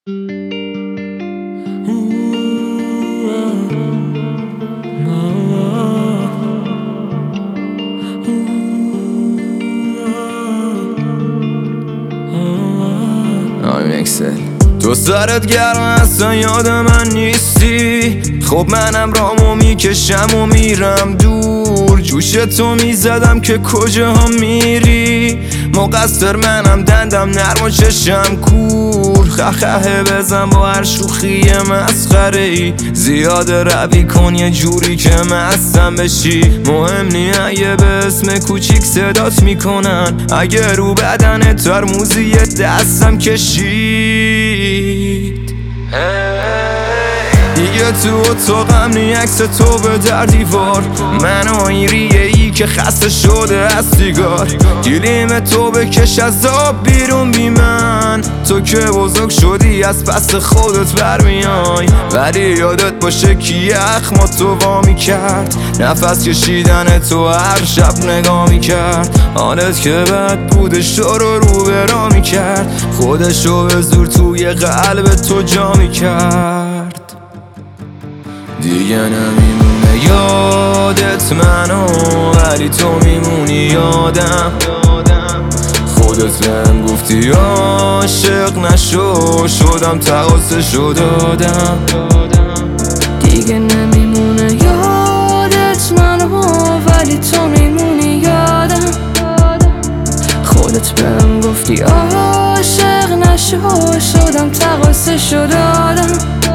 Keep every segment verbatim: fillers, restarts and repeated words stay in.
تو سرت گرم اصلا یاد من نیستی. خب منم رامو میکشم و میرم دور. جوش تو میزدم که کجا میری. مقصر منم دندم نرم و چشم کور. خخه بزن با هر شوخی مسخره ای. زیاده روی کن یه جوری که مستم بشی. مهم نی اگه به اسم کوچیک صدات میکنن. اگه رو بدن ترموزی دستم کشید. دیگه تو اتاقم نی عکس تو به در دیوار. من و این ریه ای که خسته شده از سیگار. گلیم تو بکش از آب بیرون بی من. تو که بزرگ شدی از پس خودت برمیای. ولی یادت باشه که یخ ما تو وامی کرد. نفس کشیدن تو هر شب نگاه میکرد. حالت که بد بودش تو رو رو برا میکرد. خودشو به زور توی قلب تو جا میکرد. دیگه نمیمونه یادت منو، ولی تو میمونی یادم. خودت بهم گفتی عاشق نشو، شدم تقاصشو دادم. دیگه نمیمونه یادت منو، ولی تو میمونی یادم. خودت بهم گفتی عاشق نشو، شدم تقاصشو دادم.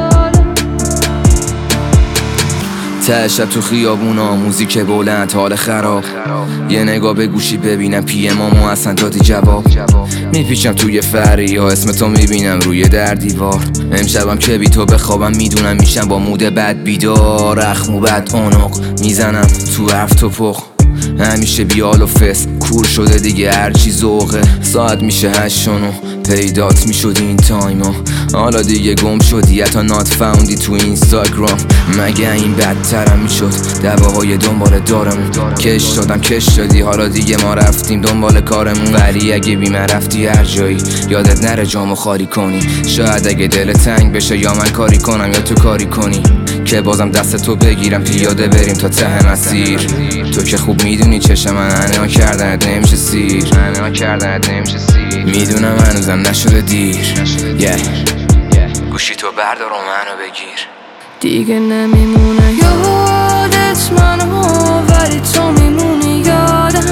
ته شب تو خیابونا موزیک بلند حال خراب. یه نگاه به گوشی ببینم پی امامو اصلا دادی جواب. میپیچم توی فریا اسم تو میبینم روی در دیوار. امشبم که بی تو بخوابم میدونم میشم با مود بد بیدار. اخمو بد اونق میزنم تو حرف تو پخ. همیشه بیال و فس کور شده دیگه هرچی ذوقه. ساعت میشه هشتانو پیدات میشد این تایما. حالا دیگه گم شدی حتی نات فاوندی تو اینستاگرام. مگه این بدترم میشد دعواهای دنبال دارمون. کش دادم کش دادی حالا دیگه ما رفتیم دنبال کارمون. ولی اگه بی من رفتی هر جایی یادت نره جامو خالی کنی. شاید اگه دل تنگ بشه یا من کاری کنم یا تو کاری کنی که بازم دست تو بگیرم پیاده بریم تا ته مسیر. تو که خوب میدونی چشم من انها کردنت نمیشه سیر. انها کردنت نمیشه سیر. میدونم هنوزم نشده دیر. yeah. گوشی تو بردار و منو بگیر. دیگه نمیمونه یادت منو، ولی تو میمونی یادم.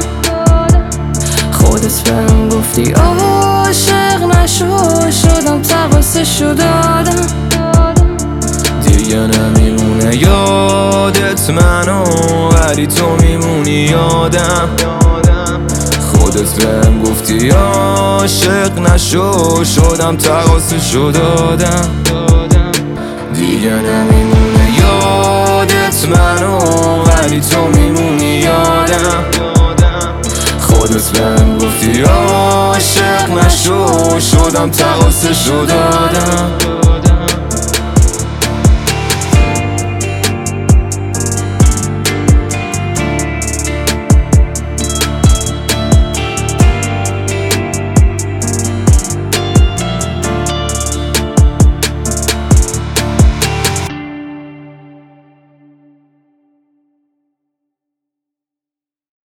خودت بهم گفتی عاشق نشو، شدم تقاصشو دادم. دیگه نمیمونه یادت منو، ولی تو میمونی یادم. خودت بهم گفتی عاشق نشو، شدم تقاصشو دادم. دیگه نمیمونه یادت منو، ولی تو میمونی یادم. خودت بهم گفتی عاشق نشو، شدم تقاصشو دادم.